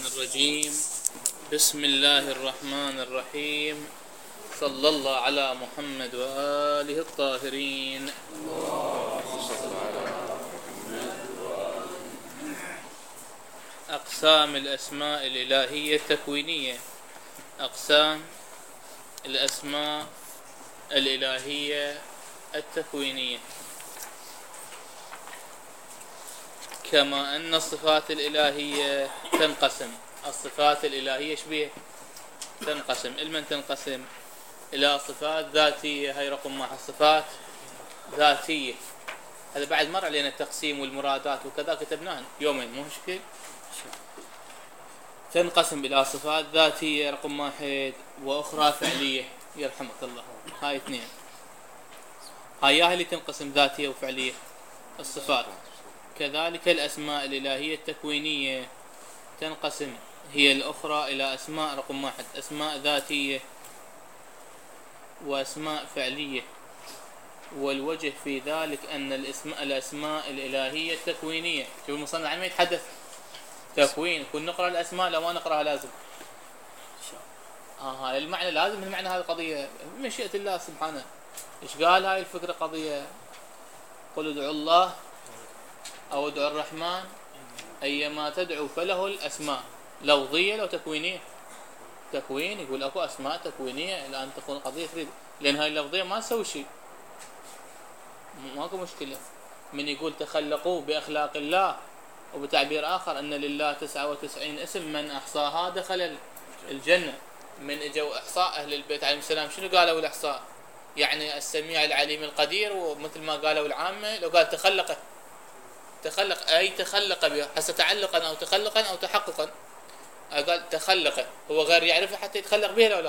الرجيم. بسم الله الرحمن الرحيم. صلى الله على محمد وآله الطاهرين. أقسام الأسماء الإلهية التكوينية. أقسام الأسماء الإلهية التكوينية. كما أن الصفات الإلهية تنقسم. الصفات الإلهية شبيه تنقسم. المن تنقسم إلى صفات ذاتية، هاي رقم واحد، صفات ذاتية. هذا بعد مر علينا التقسيم والمرادات وكذا، كتبناه يومين مو مشكل. تنقسم إلى صفات ذاتية رقم واحد، وأخرى فعلية يرحمك الله. هاي اثنين، هاي اللي تنقسم ذاتية وفعلية الصفات. كذلك الأسماء الإلهية التكوينية تنقسم هي الأخرى إلى أسماء رقم واحد، أسماء ذاتية وأسماء فعلية. والوجه في ذلك أن الأسماء الإلهية التكوينية، شوف المصنف عم يتحدث تكوين، كن نقرأ الأسماء لو ما نقرأها لازم. هاي المعنى لازم، المعنى هذه قضية مشيئة الله سبحانه. إيش قال هاي الفكرة؟ قضية قل ادعوا الله أو ادعوا الرحمن أيما تدعو فله الأسماء. لفظية لو تكوينية؟ تكوين، يقول أكو أسماء تكوينية الآن تكون قضية تريد، لأن هاي اللفظية ما تسوي شيء، ماكو مشكلة. من يقول تخلقوا بأخلاق الله، وبتعبير آخر أن لله 99 اسم من أحصاها دخل الجنة. من اجوا إحصاء أهل البيت عليهم السلام، شنو قالوا الإحصاء؟ يعني السميع العليم القدير، ومثل ما قالوا العامة لو قال تخلق أي تخلق بها، هسه تعلقا أو تخلقا أو تحققا. قال تخلق، هو غير يعرفها حتى يتخلق بها لو لا؟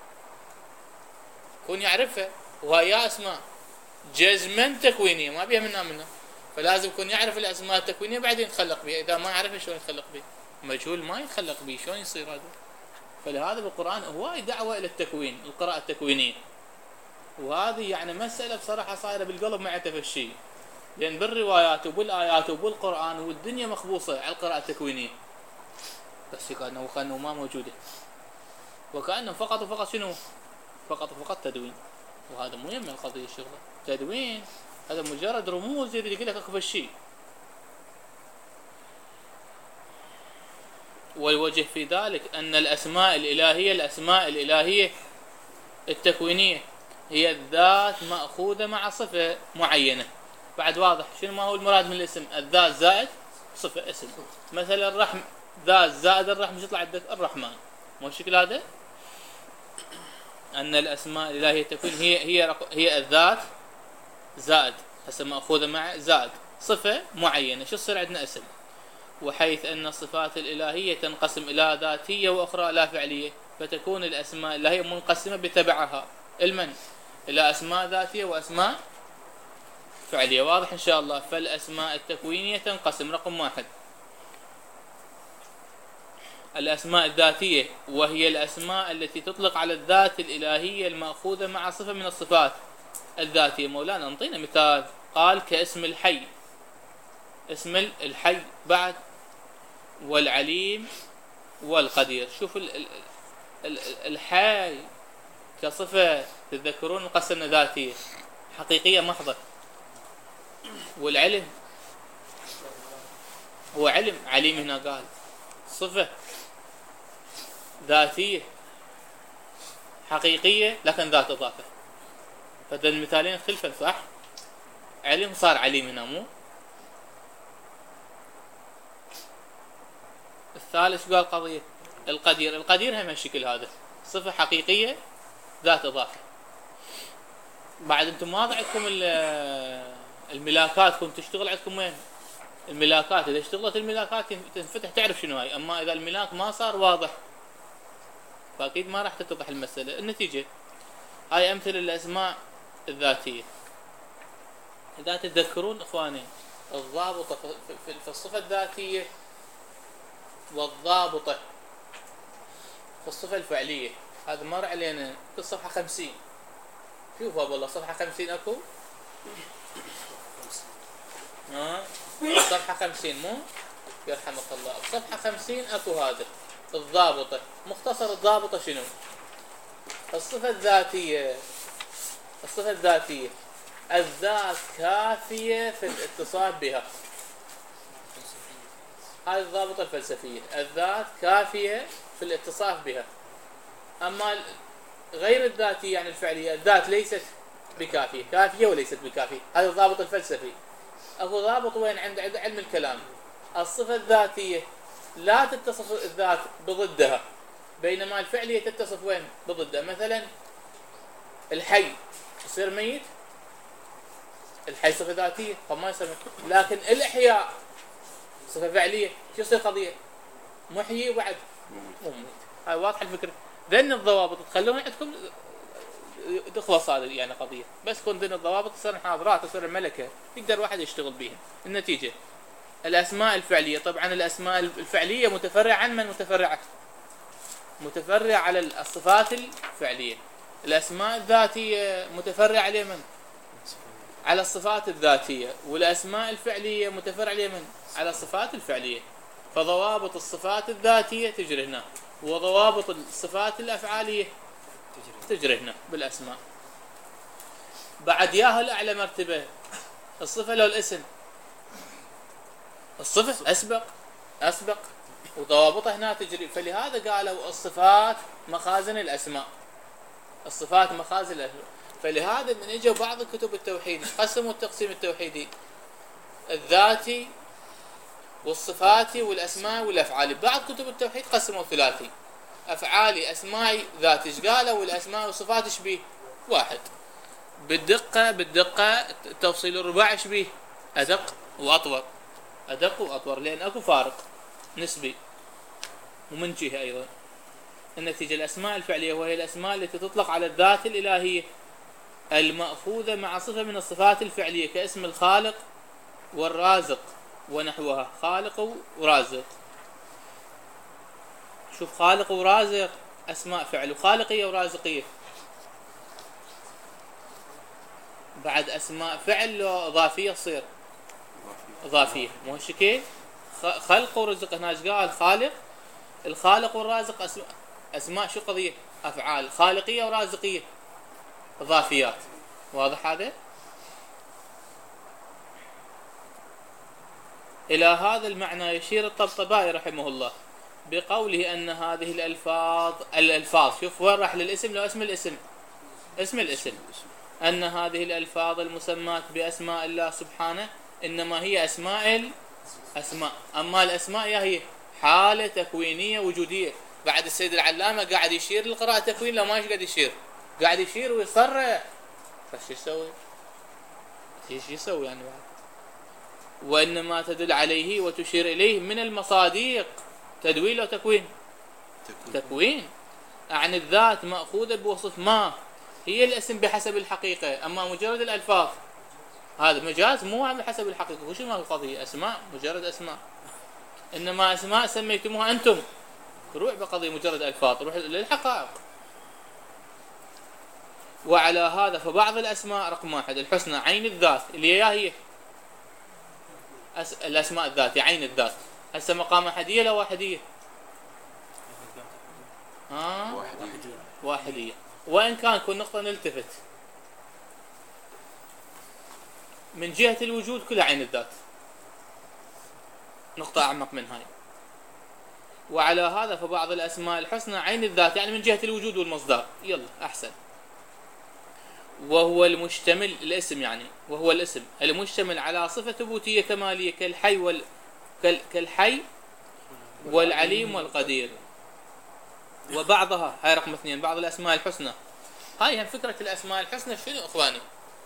كون يعرفها، وهي أسماء جزما تكوينية ما بيها منا، فلازم يكون يعرف الأسماء التكوينية بعدين يتخلق بها. إذا ما يعرفها شلون يتخلق بها؟ مجهول ما يتخلق به، شلون يصير هذا؟ فلهذا بالقرآن هواي دعوة إلى التكوين، القراءة التكوينية. وهذه يعني مسألة بصراحة صايرة بالقلب ما يعترف الشيء، لأن بالروايات وبالآيات وبالقرآن والدنيا مخبوصة على القراءة التكوينية، بس وكأنه ما موجودة، وكأنه فقط وفقط شنو؟ فقط تدوين. وهذا مو يم القضية الشغلة تدوين، هذا مجرد رموز يريد يقول لك اكو الشيء. والوجه في ذلك أن الأسماء الإلهية التكوينية هي الذات مأخوذة مع صفة معينة. بعد واضح شنو ما هو المراد من الاسم؟ الذات زائد صفة اسم. مثلا الرحم، ذات زائد الرحم يطلع عندك الرحمن، مو الشكل هذا؟ أن الأسماء الإلهية التكوين هي الذات زائد، هسه مأخوذة مع زائد صفة معينة، شو تصير عندنا اسم. وحيث أن الصفات الإلهية تنقسم إلى ذاتية وأخرى لا فعلية، فتكون الأسماء الإلهية منقسمة بتبعها المن إلى أسماء ذاتية وأسماء فعلية. واضح إن شاء الله. فالأسماء التكوينية تنقسم رقم واحد الأسماء الذاتية، وهي الأسماء التي تطلق على الذات الإلهية المأخوذة مع صفة من الصفات الذاتية. مولانا انطينا مثال، قال كاسم الحي، اسم الحي بعد والعليم والقدير. شوف الحي كصفة تتذكرون قسمنا ذاتية حقيقية محضة، والعلم هو عليم هنا قال صفة ذاتية حقيقية لكن ذات إضافة. فهذا المثالين خلفا صح؟ علم صار عليم هنا مو؟ الثالث قال قضية القدير هم الشكل هذا، صفة حقيقية ذات إضافة. بعد انتم ما عندكم الملاكات، كنت تشتغل عندكم وين؟ الملاكات إذا اشتغلت الملاكات تنفتح تعرف شنو هاي، أما إذا الملاك ما صار واضح فأكيد ما راح تتضح المسألة. النتيجة هاي أمثلة للأسماء الذاتية. إذا تتذكرون إخواني الضابطة في الصفة الذاتية والضابطة في الصفة الفعلية، هذا مر علينا في الصفحة 50. شوفوا والله صفحة 50 أكو صفحة 50 مو؟ يرحمك الله. بصفحة 50 اكو هذا الضابطة، مختصر الضابطة شنو؟ الصفة الذاتية. الصفة الذاتية الذات كافية في الاتصاف بها. هذه الضابطة الفلسفية، الذات كافية في الاتصاف بها. أما غير الذاتية يعني الفعلية، الذات ليست بكافية، كافية وليست بكافية. هذا الضابط الفلسفي. أكو ضابط وين عند علم الكلام، الصفة الذاتية لا تتصف الذات بضدها، بينما الفعلية تتصف وين؟ بضدها. مثلا الحي يصير ميت، الحي صفة ذاتية فما يصير ميت. لكن الإحياء صفة فعلية، شو يصير قضية؟ محيي وبعد مو ميت. هاي واضحة الفكرة. ذن الضوابط تخلون عندكم تخلص هذه يعني قضية، بس كون ذن الضوابط تصير محاضرات، تصير الملكة يقدر واحد يشتغل بيها. النتيجة الأسماء الفعلية، طبعا الأسماء الفعلية متفرعة عن من؟ متفرع على الصفات الفعلية. الأسماء الذاتية متفرع على من؟ على الصفات الذاتية. والأسماء الفعلية متفرع على من؟ على الصفات الفعلية. فضوابط الصفات الذاتية تجري هنا، وضوابط الصفات الأفعالية تجري هنا بالأسماء. بعد ياها الأعلى مرتبة الصفة لو الاسم. الصفة أسبق وضوابطها هنا تجري. فلهذا قالوا الصفات مخازن الأسماء. الصفات مخازن الأسماء. فلهذا من اجوا بعض كتب التوحيد قسموا التقسيم التوحيدي الذاتي والصفاتي والأسماء والأفعال. بعض كتب التوحيد قسموا ثلاثي، أفعالي أسماء ذاتي. ايش قالوا؟ والأسماء والصفات ايش بيه؟ واحد. بالدقة التفصيل الرباعي ايش بيه؟ أدق وأطور، لأن أكو فارق نسبي. ومن جهة أيضا النتيجة الأسماء الفعلية وهي الأسماء التي تطلق على الذات الإلهية المأخوذة مع صفة من الصفات الفعلية، كاسم الخالق والرازق ونحوها. خالق ورازق، شوف خالق ورازق أسماء فعل، وخالقية ورازقية. بعد أسماء فعل لو إضافية تصير إضافية، مو هالشكل. خلق ورزق هنا ايش قال؟ خالق، الخالق والرازق أسماء شو قضية؟ أفعال خالقية ورازقية إضافيات. واضح هذا؟ إلى هذا المعنى يشير الطبطبائي رحمه الله بقوله أن هذه الألفاظ شوف وين راح للاسم، لو اسم الاسم أن هذه الألفاظ المسمات بأسماء الله سبحانه إنما هي أسماء. أما الأسماء هي حالة تكوينية وجودية. بعد السيد العلامة قاعد يشير للقراءة تكوين، لو ما ايش قاعد يشير؟ قاعد يشير ويصرح. فش يسوي يعني بعد؟ وإنما تدل عليه وتشير إليه من المصادق. تدوين أو تكوين عن الذات مأخوذة بوصف ما هي الاسم بحسب الحقيقة. أما مجرد الألفاظ هذا مجاز، مو بحسب الحقيقة. وش ما القضية؟ أسماء، مجرد أسماء. إنما أسماء سميتموها أنتم. روح بقضية مجرد ألفاظ، روح للحقائق. وعلى هذا فبعض الأسماء رقم واحد الحسنى عين الذات اللي هي الأسماء الذاتية عين الذات. هسه مقام أحدية لا واحدية؟ واحدية. وإن كان كل نقطة نلتفت من جهة الوجود كلها عين الذات، نقطة أعمق من هاي. وعلى هذا فبعض الأسماء الحسنى عين الذات يعني من جهة الوجود والمصدر. يلا أحسن. وهو المشتمل الاسم يعني وهو الاسم المشتمل على صفة ثبوتية كمالية كالحي والعليم والقدير. وبعضها هاي رقم 2 بعض الأسماء الحسنى. هاي هم فكرة الأسماء الحسنى شنو إخواني؟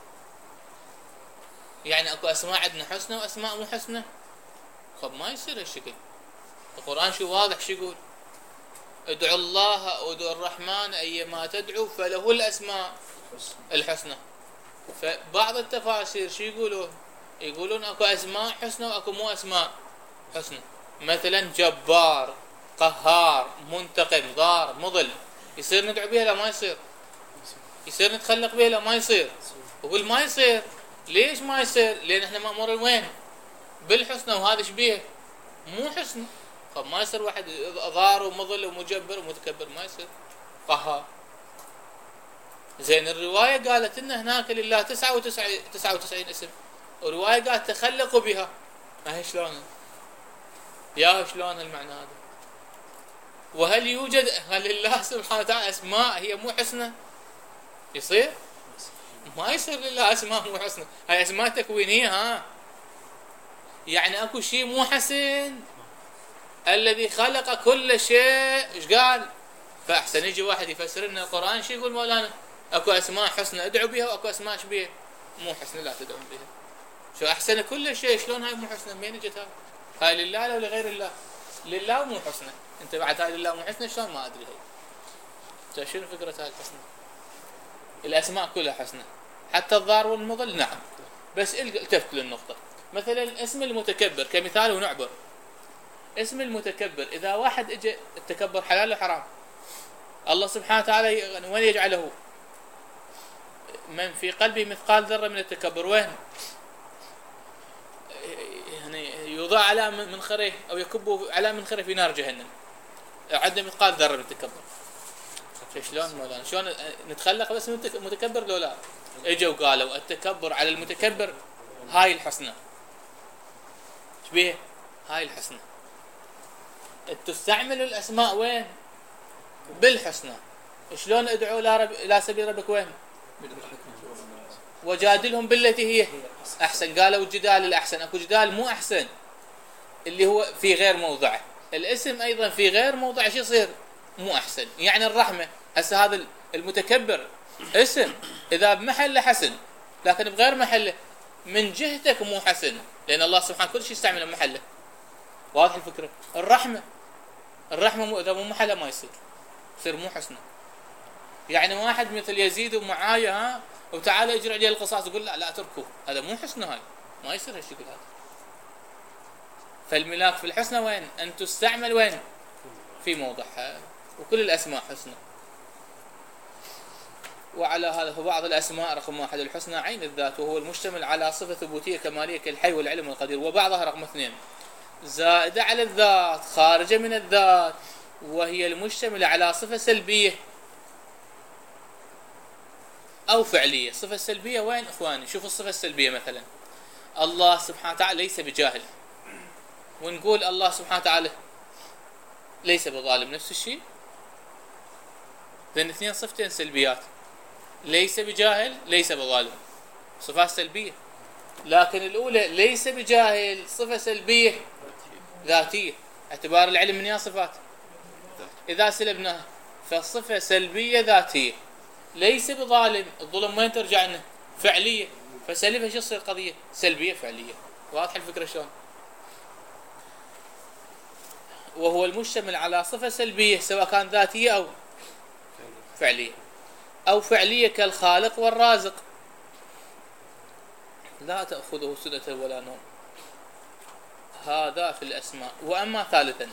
يعني أكو أسماء عندنا حسنى وأسماء مو حسنى. خب ما يصير هالشكل. القرآن شو واضح شو يقول؟ ادعوا الله ادعوا الرحمن أيما تدعوا فله الأسماء الحسنى. فبعض التفاسير شو يقولون اكو اسماء حسنى واكو مو اسماء حسنى. مثلا جبار، قهار، منتقم، ضار، مضل. يصير ندعو بها لا ما يصير؟ يصير نتخلق بها لا ما يصير؟ يقول ما يصير. ليش ما يصير؟ لان احنا مأمورين وين؟ بالحسنى. وهذا ايش بيه؟ مو حسنى. طب ما يصير واحد ضار ومضل ومجبر ومتكبر، ما يصير قهار. زين الرواية قالت إن هناك لله 99 اسم، ورواية قالت تخلقوا بها، ما هي شلون؟ يا شلون المعنى هذا؟ وهل يوجد هل لله سبحانه وتعالى أسماء هي مو حسنى؟ يصير؟ ما يصير لله أسماء مو حسنى، هاي أسماء تكوينية. ها يعني أكو شيء مو حسن؟ الذي خلق كل شيء ايش قال؟ فأحسن يجي واحد يفسر لنا القرآن، شو يقول مولانا؟ اكو اسماء حسنى ادعوا بها، واكو اسماء شبيه مو حسنى لا تدعون بها. شو احسن كل شيء، شلون هاي مو حسنى؟ منين اجت هاي؟ هاي لله لو لغير الله؟ لله ومو حسنى، انت بعد هاي لله مو حسنى شلون؟ ما ادري هاي. شنو فكرة هاي الحسنى؟ الاسماء كلها حسنى حتى الضار والمضل. نعم، بس التفت للنقطة. مثلا اسم المتكبر كمثال ونعبر. اسم المتكبر اذا واحد اجى، التكبر حلال ولا حرام؟ الله سبحانه وتعالى وين يجعله؟ من في قلبه مثقال ذرة من التكبر وين؟ يعني يوضع على منخره او يكب على منخره في نار جهنم، عنده مثقال ذرة من التكبر. شلون مولانا؟ شلون نتخلق بس متكبر لو لا؟ اجوا قالوا التكبر على المتكبر هاي الحسنى. شبيه؟ هاي الحسنى. تستعمل الاسماء وين؟ بالحسنى. شلون ادعوا الى سبيل ربك وين؟ وجادلهم بالتي هي احسن. قالوا الجدال الاحسن. اكو جدال مو احسن اللي هو في غير موضعه. الاسم ايضا في غير موضعه شو يصير؟ مو احسن. يعني الرحمه هسه هذا المتكبر اسم اذا بمحله حسن، لكن بغير محله من جهتك مو حسن، لان الله سبحانه كل شيء يستعمله بمحله. واضح الفكره؟ الرحمه مو اذا مو محله ما يصير مو حسنه. يعني واحد مثل يزيد ومعايا ها وتعالى اجري عليه القصاص، يقول لا اتركوه، هذا مو حسنى، هاي ما يصير هالشكل هذا. فالملاك في الحسنى وين؟ ان تستعمل وين؟ في موضعها. وكل الاسماء حسنى. وعلى هذا فبعض الاسماء رقم 1 الحسنى عين الذات، وهو المشتمل على صفه ثبوتيه كماليه كالحي والعلم والقدير. وبعضها رقم 2 زائده على الذات خارجه من الذات، وهي المشتمله على صفه سلبيه أو فعلية. الصفة السلبية وين إخواني؟ شوفوا الصفة السلبية مثلا الله سبحانه وتعالى ليس بجاهل، ونقول الله سبحانه وتعالى ليس بظالم، نفس الشيء. لأن اثنين صفتين سلبيات، ليس بجاهل ليس بظالم، صفات سلبية. لكن الأولى ليس بجاهل صفة سلبية ذاتية، اعتبار العلم من صفات، إذا سلبناها فالصفة سلبية ذاتية. ليس بظالم، الظلم وين ترجع لنا؟ فعلية، فسلبها شو تصير قضية؟ سلبية فعلية. واضح الفكرة شلون؟ وهو المشتمل على صفة سلبية سواء كان ذاتية أو فعلية، أو فعلية كالخالق والرازق، لا تأخذه سنة ولا نوم. هذا في الأسماء. وأما ثالثا،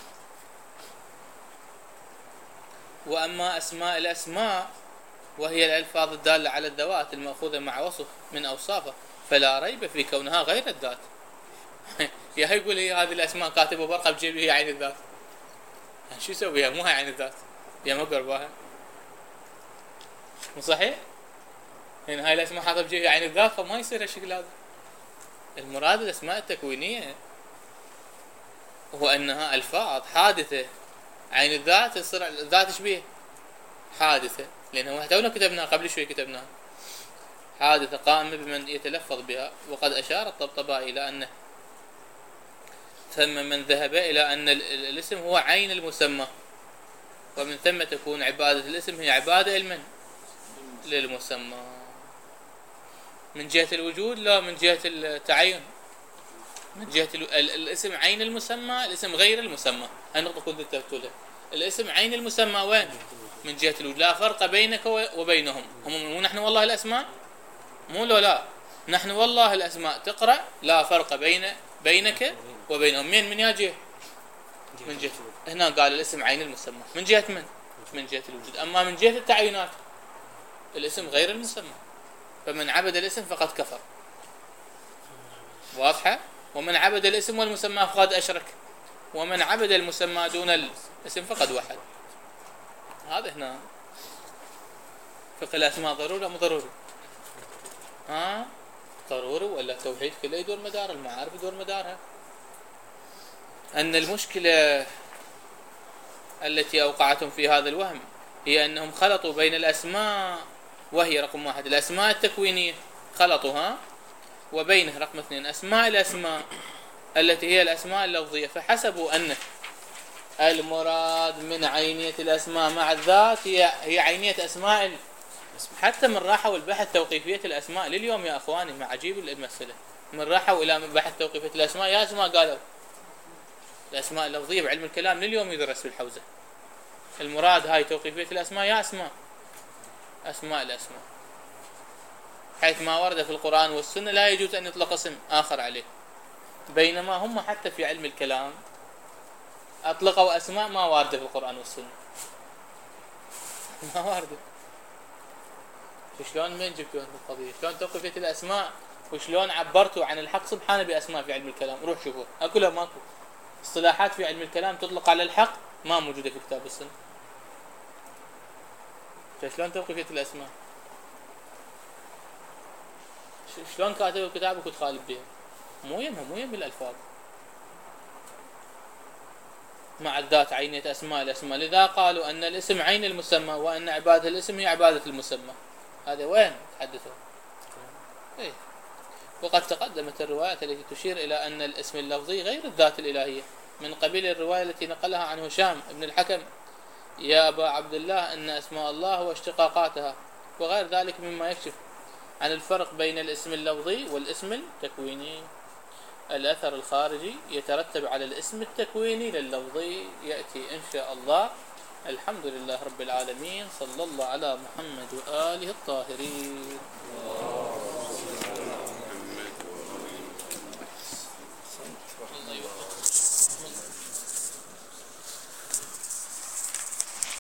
وأما أسماء الأسماء وهي الألفاظ الدالة على الذوات المأخوذة مع وصف من أوصافه، فلا ريب في كونها غير الذات. يا يقول هي هذه الأسماء كاتبة ورقة بجيبه هي عين الذات، شو يسويها؟ مو هي عين الذات، يا ما قرباها، مو صحيح؟ يعني هاي الأسماء حاطة بجيبه عين الذات، فما يصير هالشكل هذا. المراد الأسماء التكوينية هو أنها ألفاظ حادثة. عين الذات تصير الذات شبيه حادثة، لأنه تونا كتبناها قبل شوي، كتبناها حادثة قائمة بمن يتلفظ بها. وقد أشار الطبطبائي إلى أنه ثم من ذهب إلى أن الاسم هو عين المسمى، ومن ثم تكون عبادة الاسم هي عبادة للمسمى من جهة الوجود لا من جهة التعين. من جهة الاسم عين المسمى، الاسم غير المسمى. هالنقطة كنت تقولها، الاسم عين المسمى وين؟ من جهة الوجود، لا فرق بينك وبينهم. هم مو نحن والله الأسماء، مو لو لا نحن والله الأسماء تقرأ لا فرق بينك وبينهم. من يا جهة؟ من جهة. هنا قال الاسم عين المسمى من جهة من؟ من جهة الوجود. أما من جهة التعيينات الاسم غير المسمى، فمن عبد الاسم فقد كفر. واضحة؟ ومن عبد الاسم والمسمى فقد أشرك. ومن عبد المسمى دون الاسم فقد وحد. هذا هنا فقه الأسماء ضروري مو ضروري؟ ضروري، ولا التوحيد كله يدور مدار، المعارف يدور مدارها. أن المشكلة التي أوقعتهم في هذا الوهم هي أنهم خلطوا بين الأسماء، وهي رقم 1 الأسماء التكوينية خلطوها، وبينه رقم 2 أسماء الأسماء التي هي الأسماء اللفظية، فحسبوا أن المراد من عينية الأسماء مع الذات هي عينية أسماء. حتى من راحوا البحث توقيفية الأسماء لليوم يا أخواني، مع عجيب المسألة، من راحوا إلى بحث توقيفية الأسماء يا أسماء قالوا الأسماء اللفظية بعلم الكلام لليوم يدرس في الحوزة. المراد هاي توقيفية الأسماء يا أسماء الأسماء، حيث ما ورد في القرآن والسنة لا يجوز أن يطلق اسم آخر عليه، بينما هم حتى في علم الكلام أطلقوا أسماء ما واردة في القرآن والسنة، ما واردة. شلون من جبتوا القضية؟ شلون توقيفية الأسماء وشلون عبرتوا عن الحق سبحانه بأسماء في علم الكلام؟ روح شوفوا أكلها ماكو. اصطلاحات في علم الكلام تطلق على الحق ما موجودة في كتاب السنة. شلون توقيفية الأسماء؟ شلون كاتبوا كتابك وتخالف بها؟ مو يم الألفاظ. مع الذات عينية أسماء الأسماء، لذا قالوا أن الاسم عين المسمى، وأن عبادة الاسم هي عبادة المسمى. هذا وين تحدثوا؟ إيه؟ وقد تقدمت الروايات التي تشير إلى أن الاسم اللفظي غير الذات الإلهية، من قبيل الرواية التي نقلها عن هشام بن الحكم يا أبا عبد الله أن أسماء الله واشتقاقاتها، وغير ذلك مما يكشف عن الفرق بين الاسم اللفظي والاسم التكويني. الأثر الخارجي يترتب على الاسم التكويني لللفظي يأتي إن شاء الله. الحمد لله رب العالمين، صلى الله على محمد وآله الطاهرين.